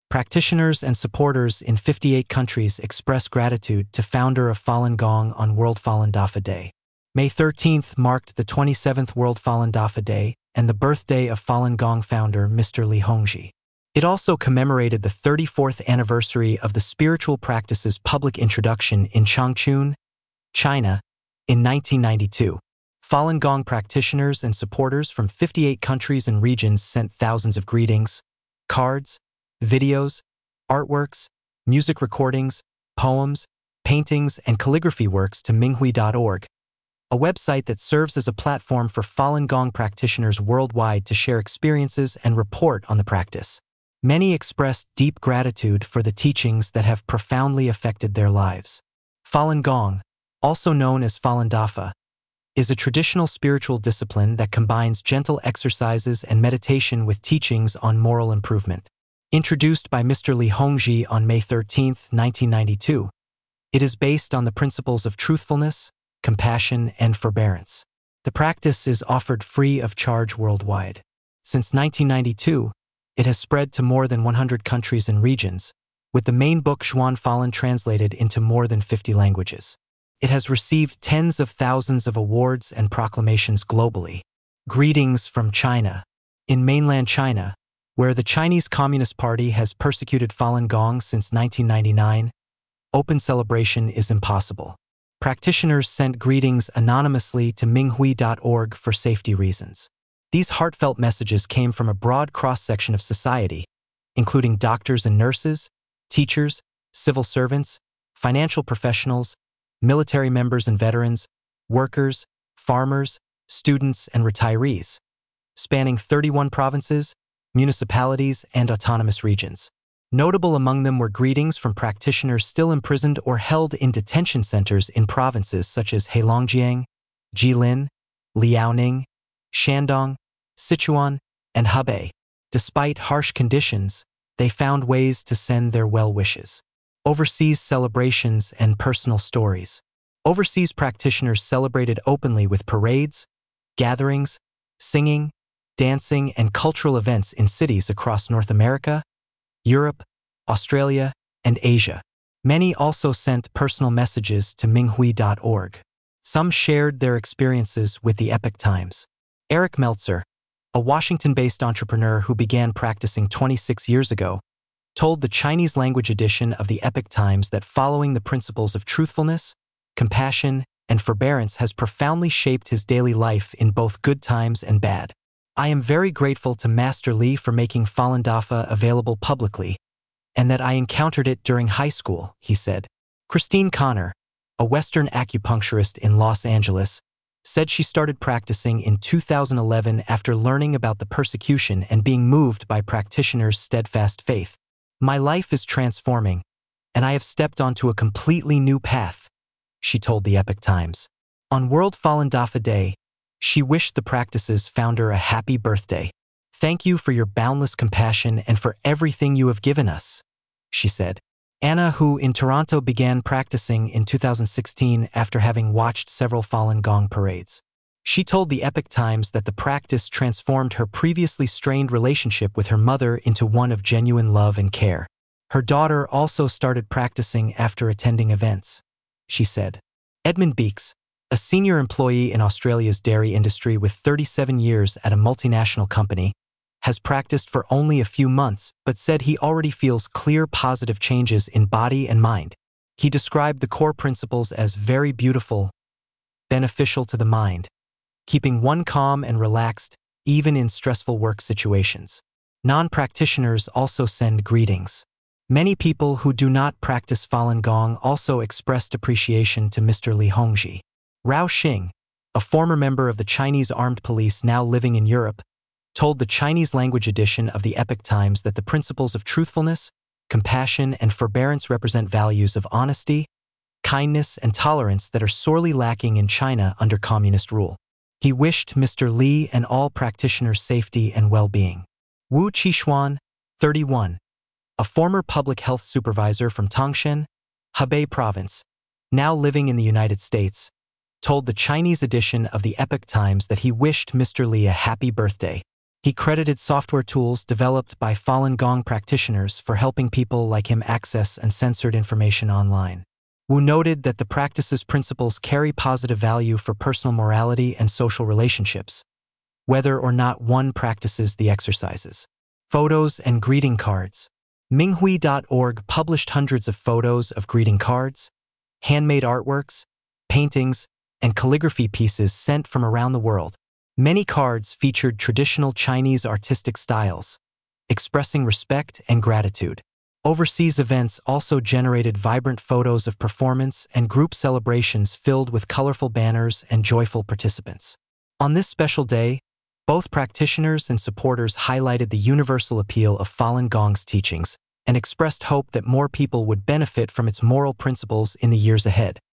Practitioners and supporters in 58 countries express gratitude to founder of Falun Gong on World Falun Dafa Day. May 13th marked the 27th World Falun Dafa Day and the birthday of Falun Gong founder Mr. Li Hongzhi. It also commemorated the 34th anniversary of the spiritual practice's public introduction in Changchun, China, in 1992. Falun Gong practitioners and supporters from 58 countries and regions sent thousands of greetings, cards, videos, artworks, music recordings, poems, paintings, and calligraphy works to Minghui.org, a website that serves as a platform for Falun Gong practitioners worldwide to share experiences and report on the practice. Many expressed deep gratitude for the teachings that have profoundly affected their lives. Falun Gong, also known as Falun Dafa, is a traditional spiritual discipline that combines gentle exercises and meditation with teachings on moral improvement. Introduced by Mr. Li Hongzhi on May 13, 1992, it is based on the principles of truthfulness, compassion, and forbearance. The practice is offered free of charge worldwide. Since 1992, it has spread to more than 100 countries and regions, with the main book Zhuan Falun translated into more than 50 languages. It has received tens of thousands of awards and proclamations globally. Greetings from China. In mainland China, where the Chinese Communist Party has persecuted Falun Gong since 1999, open celebration is impossible. Practitioners sent greetings anonymously to Minghui.org for safety reasons. These heartfelt messages came from a broad cross-section of society, including doctors and nurses, teachers, civil servants, financial professionals, military members and veterans, workers, farmers, students, and retirees, spanning 31 provinces, municipalities, and autonomous regions. Notable among them were greetings from practitioners still imprisoned or held in detention centers in provinces such as Heilongjiang, Jilin, Liaoning, Shandong, Sichuan, and Hebei. Despite harsh conditions, they found ways to send their well wishes. Overseas celebrations and personal stories. Overseas practitioners celebrated openly with parades, gatherings, singing, dancing, and cultural events in cities across North America, Europe, Australia, and Asia. Many also sent personal messages to Minghui.org. Some shared their experiences with the Epoch Times. Eric Meltzer, a Washington-based entrepreneur who began practicing 26 years ago, told the Chinese language edition of the Epoch Times that following the principles of truthfulness, compassion, and forbearance has profoundly shaped his daily life in both good times and bad. I am very grateful to Master Li for making Falun Dafa available publicly, and that I encountered it during high school, he said. Christine Connor, a Western acupuncturist in Los Angeles, said she started practicing in 2011 after learning about the persecution and being moved by practitioners' steadfast faith. My life is transforming, and I have stepped onto a completely new path, she told the Epoch Times. On World Falun Dafa Day, she wished the practice's founder a happy birthday. Thank you for your boundless compassion and for everything you have given us, she said. Anna, who in Toronto began practicing in 2016 after having watched several Falun Gong parades. She told the Epoch Times that the practice transformed her previously strained relationship with her mother into one of genuine love and care. Her daughter also started practicing after attending events, she said. Edmund Beeks, a senior employee in Australia's dairy industry with 37 years at a multinational company, has practiced for only a few months but said he already feels clear positive changes in body and mind. He described the core principles as very beautiful, beneficial to the mind, keeping one calm and relaxed even in stressful work situations. Non-practitioners also send greetings. Many people who do not practice Falun Gong also expressed appreciation to Mr. Li Hongzhi. Rao Xing, a former member of the Chinese armed police now living in Europe, told the Chinese language edition of the Epoch Times that the principles of truthfulness, compassion, and forbearance represent values of honesty, kindness, and tolerance that are sorely lacking in China under communist rule. He wished Mr. Li and all practitioners safety and well-being. Wu Qixuan, 31, a former public health supervisor from Tangshan, Hebei Province, now living in the United States, told the Chinese edition of the Epoch Times that he wished Mr. Li a happy birthday. He credited software tools developed by Falun Gong practitioners for helping people like him access uncensored information online. Wu noted that the practice's principles carry positive value for personal morality and social relationships, whether or not one practices the exercises. Photos and greeting cards. Minghui.org published hundreds of photos of greeting cards, handmade artworks, paintings, and calligraphy pieces sent from around the world. Many cards featured traditional Chinese artistic styles, expressing respect and gratitude. Overseas events also generated vibrant photos of performance and group celebrations filled with colorful banners and joyful participants. On this special day, both practitioners and supporters highlighted the universal appeal of Falun Gong's teachings and expressed hope that more people would benefit from its moral principles in the years ahead.